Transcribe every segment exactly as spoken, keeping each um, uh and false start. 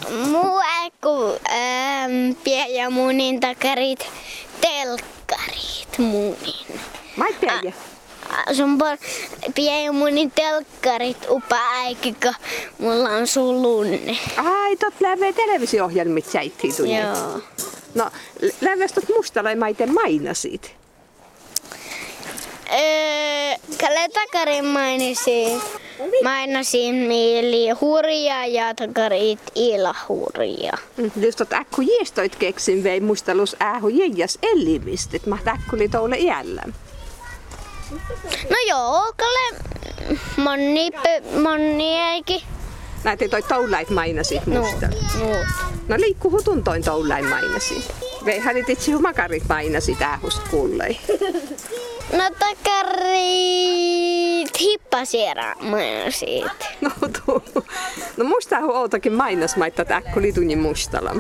Muu äkku ähm, pie ja munin takarit telkkarit munin. Mai pieniä. Sun pie ja munin telkkarit upa äikikö mulla on sun lunne. Ai, tot lävee televisio-ohjelmit säittiin tunnin. Joo. No, lävees tot mustalla maiten mainasit. Öö, Kalle takarin mainisin. Mainasin mieli hurja ja takarit ila hurja. Jos tot äkku jiestoit keksin vei mustalus ähu jäijäs elimist, et maht äkku oli toule iällä. No joo, Kalle moni, moni eikin. Näitä toi toulait mainasit mustalla. No, no. No liikkuhu tuntoin toulain mainasit. Vei hälitit sihu makarit mainasit ähust kuullei. No takarit hippasiera mainasit. No tuu. No mustahu outakin mainasmaittat äkku litunnin mustalla.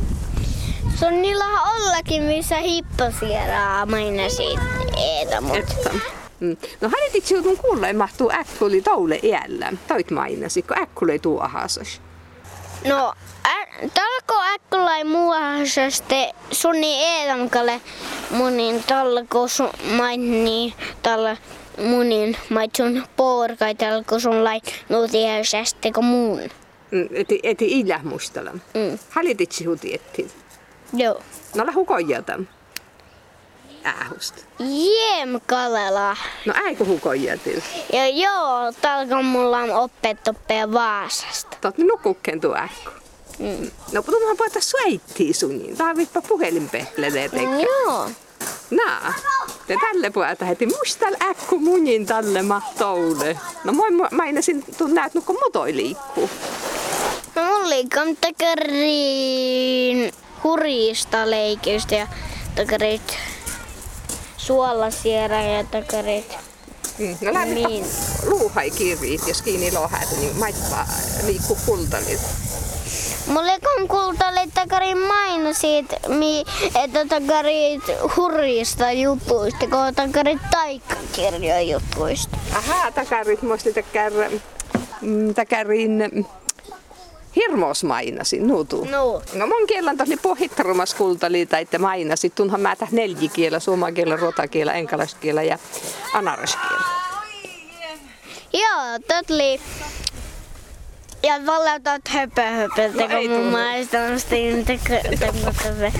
Se on niillä ollakin missä hippasiera mainasit eetä mut. Että. Mm. No hälitit siutun kuullei mahtuu äkku oli toule iällä. Toit mainasit, kun äkku oli tuohasas. No, ä, talko äkkälai muuhasaste sunni eetamkalle munin talko sun mainni tällä munin mait sun porkai talko sun lai nuutiaisesti kuin mun. Mm, eti, eti ilä mustalla. Mm. Hälitit sihu tiettiin. Joo. No lähu koijata. Ähust. Jem kalela. No äiku hukoijatil. Ja joo, talko mulla on oppettopea Vaasasta. Tot nukukken tuo äkku. Mm. No puhutaan puhuta suittiin sunin. Tarvitpa puhelinpehlelee tekee. Joo. Naa, te tälle puolta heti mustal äkku munin tälle mahtoule. No moi mainasin, tuun näet nukko motoi liikkuu. No mulla liikkuu takarin hurjista leikistä ja takarit suolasiera ja takarit. Mm. No lämmin Niin. luuhai kirjiit, jos kiinni lohäät, niin maitpa liikkuu kultalit. Mulla on kultalle takarin mainosit, että takarit hurjista jutuista, kun takarit taikkakirjojen jutuista. Ahaa, takarit muisti takar, mm, takarin hirmos mainasin, nuutu. No. No mun kielan tosi pohitterumas kultali, että mainasit. Tunhan mä täh neljikielä, suomakielä, rotakielä, enkalaiskielä ja anaraskielä. Joo, totli. Ja valautat höpö höpö, No teko ei mun tullut. maistamasti tekokäve.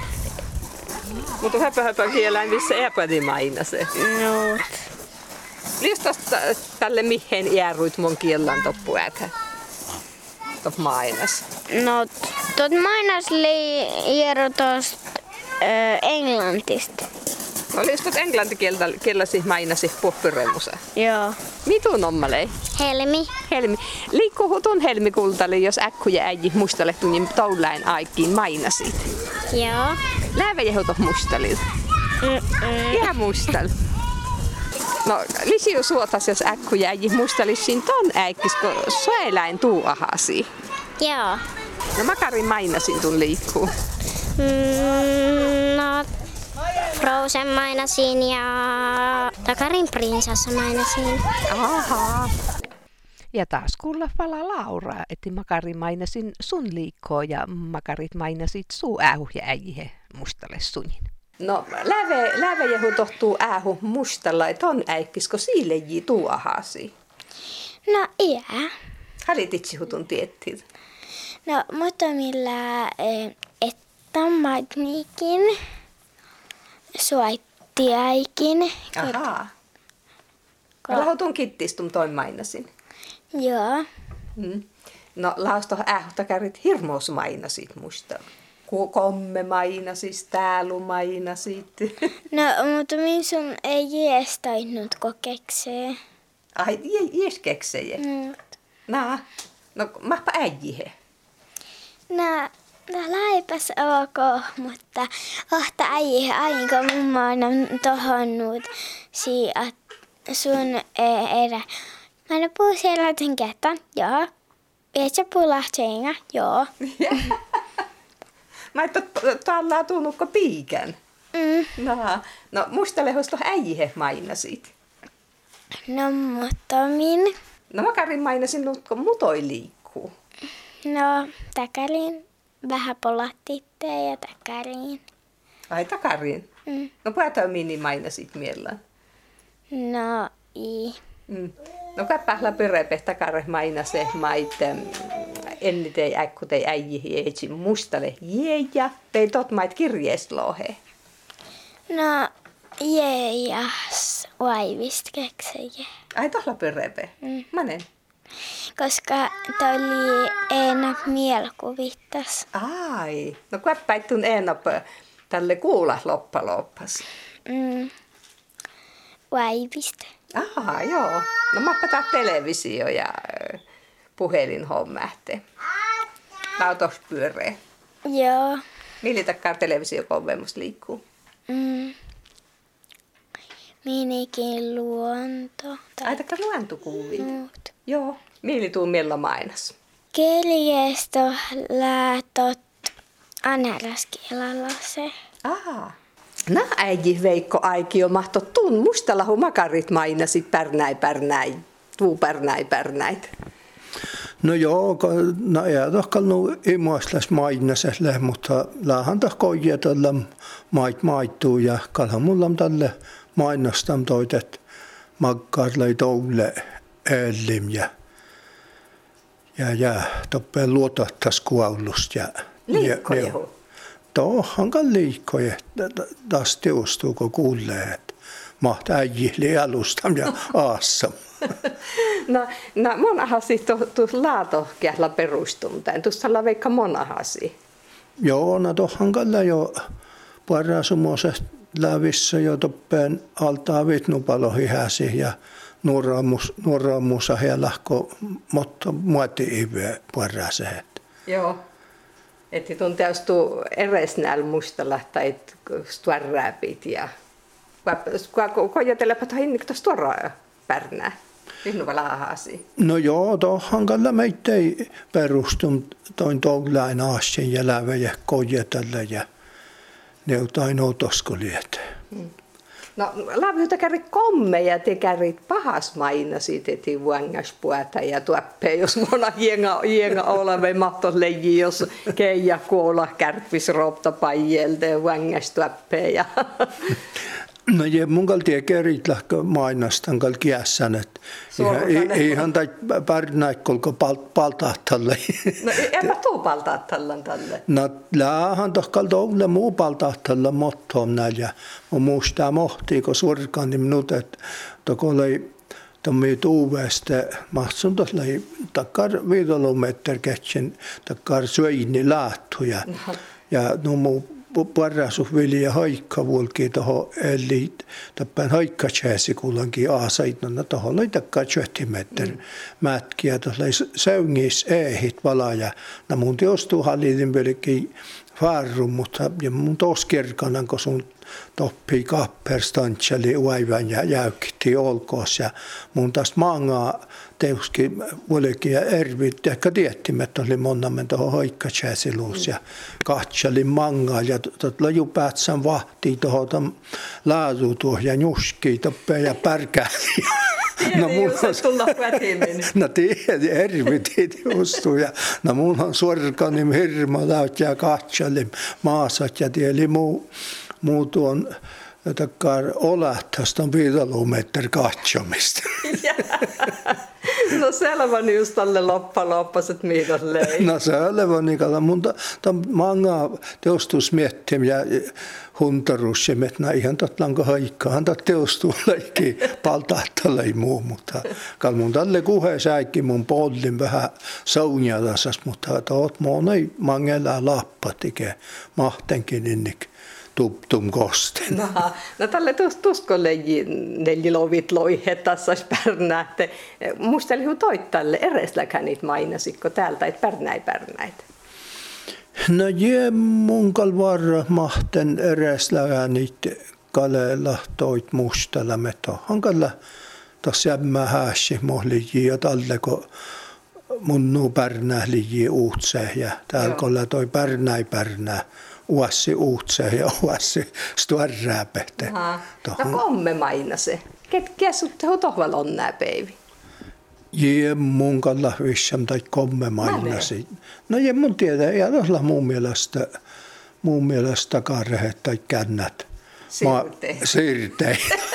Mutta höpö höpö kielään, missä epädi mainase. No. Lies tosta tälle mihin jääruit mun kielan toppu ätä. Top mainas. No, tot mainas li iero tosta englantista. No lies tot englantikieltä kielasi mainasi puhpyremusa. Joo. Mitun ommalei? Helmi. Helmi. Liikkuu tun helmikultali, jos äkku ja äijä mustalle tunnin toulain aikiin mainasit. Joo. Läävä jehutot mustalilta. Mm-mm. Ihan mustal. No, lisiu suotas, jos äkku ja äijä mustalissin ton äikkis, kun soeläin tuuahasi. Joo. No makarin mainasin tun liikkuu. Mm, no, Frozen mainasin ja Takarin prinsessa mainasin. Ahaa. Ja taas kuulla vala Laura, että makarin mainasin sun liikkoa ja makarit mainasit suu ähu ja äijihe mustalle sunin. No, läve, läve jehu tohtuu ähu mustalla, et on äikkisko siilejii tuuahasi. No, iä. Halititsi hutun tiettiin. No, mutta millä että magniikin suittiaikin. Ahaa. Ko- Lahutun kittistum toin mainasin. Joo. Mm. No, lausto ähtä kärit hirmos mainasit musta. Komme mainasis, täälu mainasit. No, mutta min sun ei jeestainut kokeksee. Ai, jes keksejä. Mm. Naa, no mahpa äijihe. No, no läipäs ok, mutta ohta äijihe aina mumma on tohonnut siat sun erä. Mä en puu siellä sen kertaan, joo. Vietsä pulahtenga, joo. Mä et tuolla tunnukko piikän. Mm. Naa, no musta lehosto äijihe mainasit. No, mutta min. No mä karin mainasin, kun mutoi liikkuu. No, täkäriin vähän polattiitte ja täkäriin. Ai takariin? Mm. No päätä mini mainasit mielellään. No, i. Mm. No käppählä pyrepe takare mainase maite ennitei äkkutei äijihi eitsi mustale jeja tei tot mait kirjeeslohe. No, jejas vaivist keksejä. Ai tohla pyrepe? Mm. Manen? Koska toi oli Eena mielikuvittas. Ai, no käppäittun Eena tälle kuulla loppa loppas. Mm. Vaivist. Aha, joo. No mä pataan televisio ja puhelin hommähte. Lautospyöree. Joo. Millä takkaa televisiokovemus liikkuu? Mm. Minikin luonto. Ai takkaa luontokuvia. Muut. Joo. Millä tuu miellä mainas? Keljesto läätot anaraskielalla se. Aha. No äiti Veikko Aikio mahto tuun mustalahu makarit mainasit pärnäi pärnäi. Tuu pärnäi pärnäit. No joo, no ei tohkallu imuaslas mainaselle, mutta lähän tohkoja tällä mait maittuu ja kalhan mulla on tälle mainostam toitet makkarlei toulle ellim ja ja ja toppeen luotattas kuaulusta ja Liikkoja. Tohankan liikkoja taas teostuu, kun kuulee, että mahtaa äijihli alustam ja aassam. No, no monahasi tuossa laatokähla perustumtain. Tuossa veikka monahasi. Joo, no tohankalla jo parasumosesta lävissä jo toppeen altaa vitnupalohi häsi ja nuoraamussa heilahko mutta muoti-ive paraseen. Joo. Että tuon teostuu eresnääl mustalla tai stuarräpit ja kojatelepa tuohon innikto stuaraa pärnää. Vinnuva lahasi. No joo, tohankalla meitä ei perustum toin toulain aasien ja lävejä kojatella ja ne jotain otoskoliet. Hmm. No lävytä kärit kommeja, te kärit pahas mainasit, eti vuangaspuata ja tuoppee, jos mona jenga, jenga oleve mahtos leiji, jos keija kuolla kärpis ropta pajelta ja vuangastuoppee. Ja No ja mun kaltia kerit lähkö mainastan kal kiässän, että ihan tai pärnäikkolko paltahtalle. No enpä tuu paltahtallan tälle. No lähän tohkal toulle muu paltahtalla mottoon näillä. Mun muistaa mohtii, kun suorkaan niin minut, että tokolei tommi tuuvesta mahtsun tuolla takkar viidolometer ketsin takkar syöini laattuja. Ja no muu parasuf vilja haikka vuolki toho eli tappaan haikka chäsi kullankin aasait no toho oli takka tjöhtimeter mm. mätkiä tuolla säungis ehit valaja no mun teostuu hallitin pelkki farrum mutta ja mun toskirkanan kun sun toppi kapperstantseli uaivan ja jäykti olkoos ja mun taas maangaa teuski vuolikin ja ervit ehkä tiettimet oli monnamen tuohon hoikkachäsiluus ja katseli mangaa ja tuolla ju päätsän vahtii tuohon laatu tuohon ja nuskii toppeen ja pärkääli. No mulla on no tiedä, ervitit justu ja no mulla on suorkanim hirmo laut ja katseli maasat ja tieli muu muu tuon takkar olahtas on viidolometer katsomista. No selvä just tälle loppa loppaset miidon lei. No selvä nikalla mun tam manga teostus miettim ja huntarus ja metna ihan totlanko haikkaan tot teostuu leikki paltahtalei muu mutta kal mun tälle kuhe säikki mun pollin vähän saunjadasas mutta toot mun ei mangella lappa tike mahtenkin innik tuptum kosten. No, no tälle tusko leiji neljilovit loihetassas pärnäätte. Muisteli hu toit tälle eresläkään niitä mainasikko täältä, että pärnäi pärnäit. No jee mun kalvarra mahten eresläkään niitä kaleella toit mustalla meto. Hankalla tossa jämmä hääsi mohlijii ja tälle kun mun nuu pärnää liiji uutsee ja täällä kolla toi pärnäi pärnää. Uassi uutse ja uassi stuarräpehte. No komme mainase. Ketkä sutte hu tohval on nää päivi? Jee, mun kalla vissam tai komme mainasi. No jee, mun tiedä, ja tuolla mun mielestä, mun mielestä karheet tai kännät. Sirtei. Sirtei.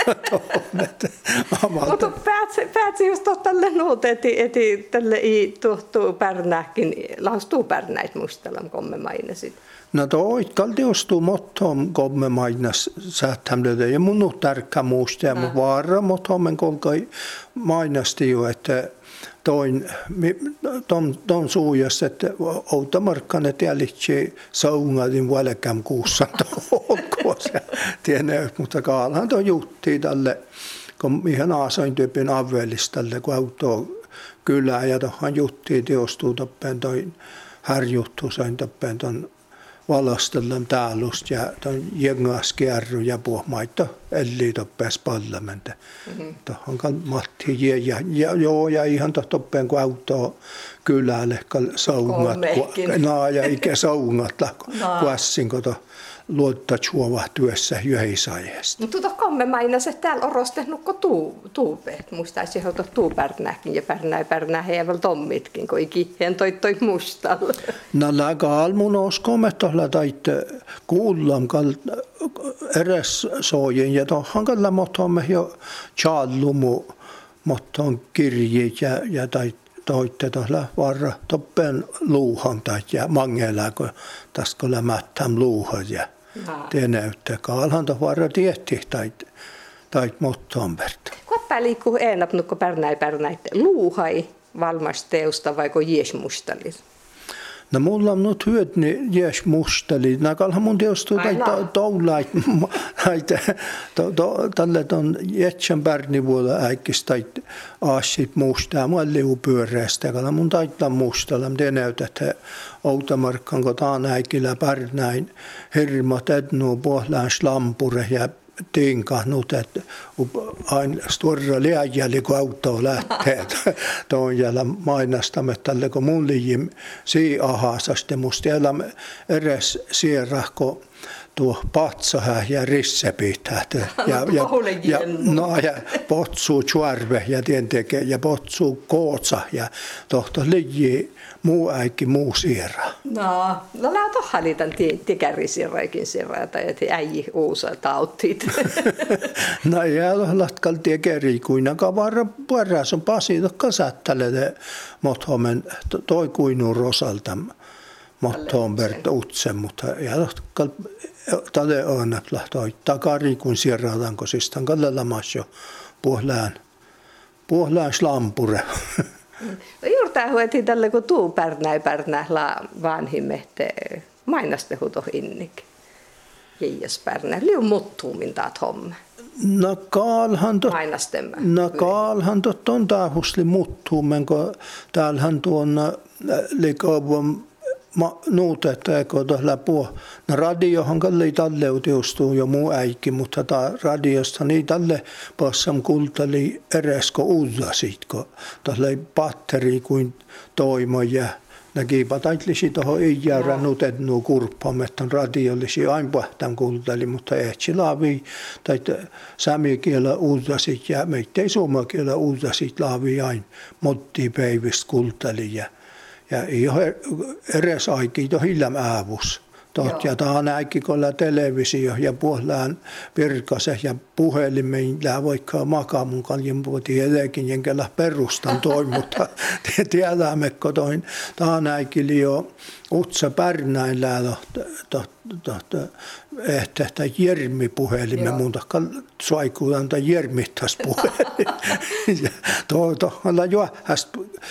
Mutta päätsi just tälle nuut, eti, eti tälle i tuhtuu pärnäkin, laustuu pärnäit mustelam komme mainasit. No toi kalti ostuu mottom komme mainas sähtämlötä ja mun on tärkkä muistaa, mutta vaara mottomen kolkai mainasti jo, että toin ton ton suujas että outamarkkana tielitsi saungadin valkam kuussa tokossa tienee mutta kaalan to jutti tälle kun ihan aasoin tyypin avelistalle kun auto kylää ja tohan jutti teostuu toppen toi harjuttu sain toppen ton valastellaan taalust ja ton jengaskierru ja puhmaita eli toppes parlamente. Mm-hmm. Tohon kan Matti ja, ja, ja joo ja ihan toppen kun auto kylälle saungat na ja ikä saungat la kuassin koto luotta chuova työssä yhdessä. No tuota komme mainas että täällä on rostehnut ko tuu tuupeet muistaisi hauta tuu pärnäkin ja pärnää pärnää hevel tommitkin kun ikiheen toi toi mustalla. No läga almun oskomme tohla tait kuullam kal eräs sojen ja tohan kalla motomme jo challumu moton kirjit ja ja tait toitte tuolla varra toppen luuhan tai ja mangella kun tässä kun lämättäm luuhan ja te näyttää kaalhan tuolla varra tietti tai tai mottombert. Kuoppa liikkuu enap nukko pärnäi pärnäi luuhai valmasteusta vai ko jiesmustalis? No mulla on nyt hyöt niin jäs mustali. Nakalhan mun teostuu tai toulait näitä tälle ton jätsän pärnivuolla äikis tai aasit mustaa mua liu pyöreästä. Kala mun taittaa mustalla. Mä näytät että Outamarkkan kun taan äikillä pärnäin hirmat ednuu pohlaan slampure ja tinkahnut, että aina stora liäjäli kun auto lähtee. Tuon jäljellä mainastamme tälle kun mun liijim sii ahasasti musta jäljellä eräs sierrahko tuo patsahän ja rissepität ja, ja, ja, no, ja potsuu tjuarve ja tienteke ja potsuu kootsa ja tohto liiji muu äikki muu sierra. No, no lää tohhan liitan tikärisirraikin sierra tai äijä uusa tauttit. No ja latkal tiekeri kuinaka varra pueräs on pasi tokka sättäle mothomen toi kuinun rosalta mothombert utse mutta ja latkal tälle on lahtoi takari kun sierrataan kun siis tan kallella masjo puhlään puhlään slampure. No juurtaa hueti tälle kun tuu pärnäi pärnää la vanhimmehte mainaste huto innik. Jäijäs pärnää liu muttuumin taat homme. No kaalhan tot mainastemme. No kaalhan tot on taahusli muttuumen kun täällähän tuon likavon ma nuutetta kun tuolla puh. No radiohan kalli talleuteustuu jo muu äikki, mutta ta radiosta niin talle passam kultali eresko ullasit, kun tuolla batteri kuin toimo ja näkipä taitlisi tuohon iäärä nutetnuu kurppametton radiollisi aina pahtan kultali, mutta ehtsi laavi tai samikielä ullasit ja meittei suomakielä ullasit laavi aina mottipäivistä kultali ja ja ihan eräs aikin to hillam aavus. Tot ja taan äikki kolla televisio ja puhlaan virkase ja puhelimen lää vaikka makaamun kaljen puhuti edelläkin jenkellä perustan toi, mutta tiedämme kotoin taan äikki liio utsa pärnäin lää tohta ehtä tai jermi puhelimen mun takka suaikuudan tai jermittas puhelin. Ja toi tohalla jo häst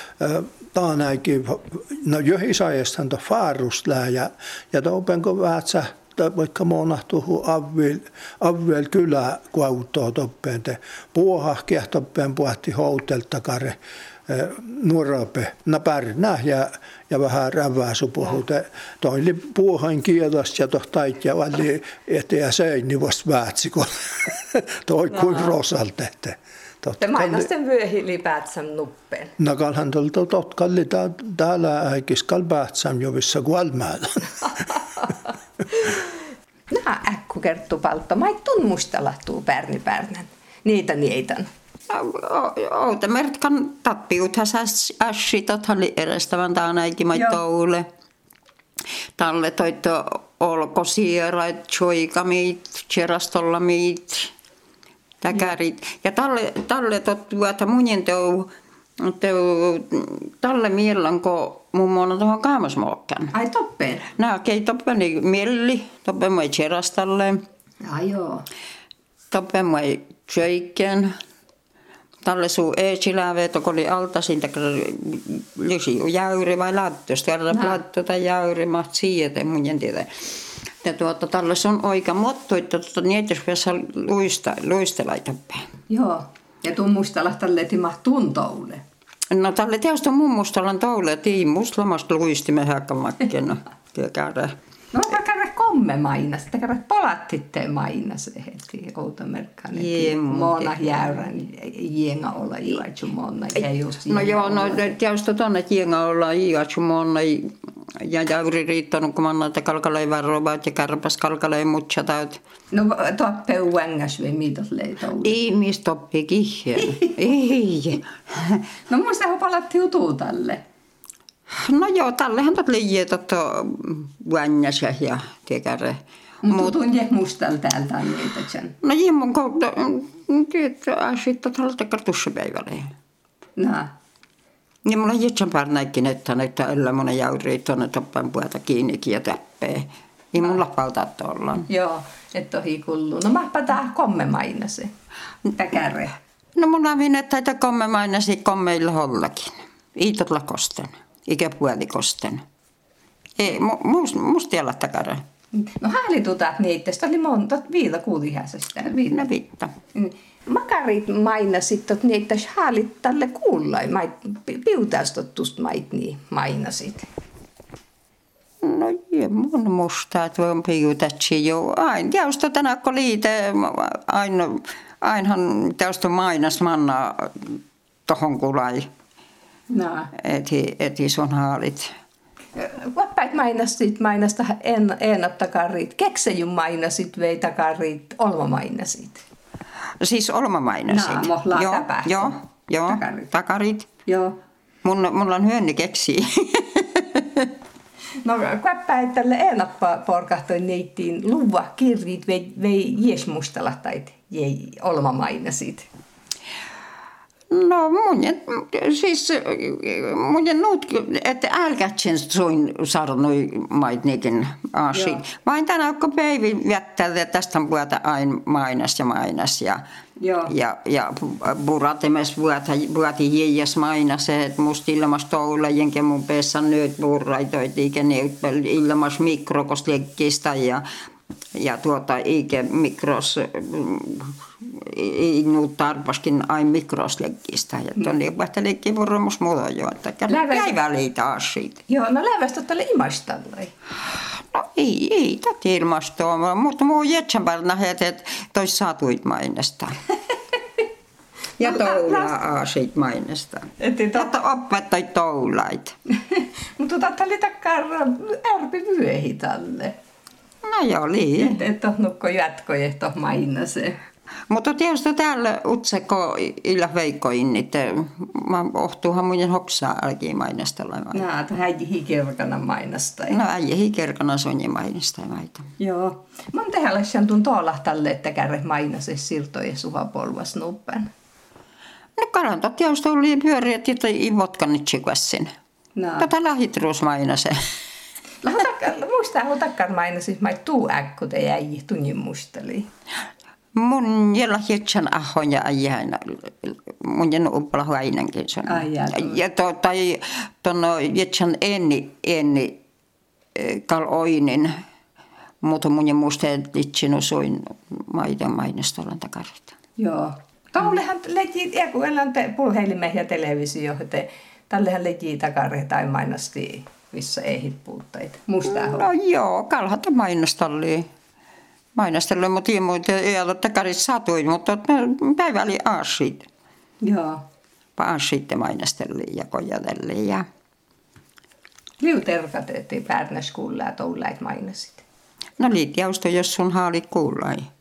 taan äikki no johisajastan to faarust lää ja ja topenko väätsä vaikka monahtuu avvel avvel kylä kuautoa toppeen te puohahkia toppeen puhti houteltakare nuorape napärnä ja ja vähän rävää supuhute toili puohain kielas ja tohtait ja valli eteen seini vast väätsi kun toi kuin rosalta että te mainasten vyöhi lipäätsam nuppeen. No kalhan tuolta totkalli täällä äikis kalpäätsam jovissa kuolmäällä. Nää äkku kerttu paltta, mä ei tunnustella tuu pärni pärnän. Niitä niitän. Outemertkan tappiuthan ässit, oli edestävän taanaikin mai toule. Talle toitto olkosierait, choikamit, cherastollamit, täkärit. Ja talle, talle tottua, että munjen teu, teu talle miellanko mummona tuohon kaamasmookkaan. Ai toppeen? Nää kei toppeni mielli, toppen mai cherastalle. Ai joo. Toppen mai choiken. Talle suu eetsiläve, toko oli altasin, että lysi jäyri vai lattosta, ja latto tai jäyri, maht siete, mun en tiedä. Ja tuota, talle on oikea motto, että tuota, niitä jos luista, luistelaitopäin. Joo, ja tuon muistella tälle, että maht tuntoule. No tälle teosta mun mustalan toule, että ei muslamasta luistimme häkkämakkena, tiedä. No onpa käydä komme mainas, että käydä polattitte mainas heti Outomerkkaan. Mona jäyrän, jenga olla iätsy monna. No joo, no teosta tonne, että jenga olla iätsy monna. Ja jäyri riittänyt, kun manna, että kalkalei varrovaat ja kärpäs kalkalei mutsatat. No toppe uängas vai mitos leitoulu? Ei, mistä toppi kihjeen. Ei. No muista ho palatti utuu tälle. No joo, tällehän tot liiee totto uängas ja tiekärre. Mutta tunne mustal täältä niitä sen. No jimmun kautta, tiedätkö, äsittä tältä kartussapäivälle. No. Ja mulla on jetsän parnaikkin, että näitä ällä monen jäyrii tuonne toppen puolta kiinnikin ja täppee. Ei mun lappalta ollaan. Joo, et ohi kullu. No mäpä tää komme mainasi. Täkärre. No mulla on vinet täitä komme mainasi kommeilla hollakin. Iitot lakosten, ikä puolikosten. Ei, must, musta ei olla takara. No häälitutat niitä, sitä oli monta, viila kuulihäisestä. No viitta. Makarit mainasit, että niitä haalit tälle kuullai, piutaustottusta mait niin mainasit. No joo, mun musta, että on piutatsi jo. Aina, teosta tänään kun liite, aina, ainahan teosta mainas manna tohon kulai. No. Eti, eti sun haalit. Vappäit mainasit, mainasta en, enat takarit, keksejun mainasit, vei takarit, olma mainasit. Siis olma mainasit. No, mohlaa joo, täpähtä. joo, joo, takarit. takarit. Joo. Mun, mulla on hyönni keksi. No vappäit tälle enat porkahtoi neittiin luva kirjit, vei, vei jiesmustalat, jäi olma mainasit. No mun, siis mun nuut, että älkätsen suin sarnoi mait niikin aasiin. Vain tänään kun päivin jättällä tästä on puhuta aina mainas ja mainas ja Joo. ja ja buratimes vuota vuoti jäjäs mainas, että musta ilmas toula jenkä mun peessä nyt burraitoit ikä neutpel ilmas mikrokoslekkistä ja ja tuota ikä mikros ei nyt tarpaskin aina mikroslekkistä ja tuonne vahteleekki vuoromus muuta jo, että käivä liitä asiat. Joo, no lävästä tälle imastallai. No ei, ei tätä ilmastoa, mutta muu jetsän parna että tois saatuit mainesta. Ja toulaa asiat mainesta. Että opettajat toulait. Mutta tätä oli takkaan ärpi vyöhi tälle. No joo, lii. Et, et tohnukko jatkoja, et toh mainase. Mutta tietysti täällä utseko illa veikkoin, että mä ohtuuhan muiden hoksaa alkiin mainostella. Nää, että äijä hikerkana mainasta. No äijä hikerkana sonja mainostaa maita. Joo. Mä oon tehdä lähtsän tuun toolahtalle, että kärre mainase siltoja suhapolvas nuppen. No karanta tietysti oli pyöriä, että ei votkanitsi kässin. No. Tätä lahitruus mainase. Muistaa, kun takkar mainasit, mä tuu äkku te äijä tunnin musteli. Mun jällä jetsän ahon ja äijän, mun jännä uppala huainankin sen. Ja to, tai tuonno jetsän enni, enni kal oinin, mutta mun jännä musta etsinu suin maiden mainostolan takarita. Joo. Tollehan leji, ja kun elän te pulheilimehiä televisio, te tällehän leji takare tai mainasti, missä ei puutteita. Mustaa No joo, kalhata mainostalli. Mainostelu, mutta ei muuta, ei ole takarit satuin, mutta päivä oli aasit. Joo. Aasit mainosteli ja kojateli ja... Liu terkat, ettei päärnäs kuulla ja toulait mainasit. No liitjausto, jos sun haalit kuullai.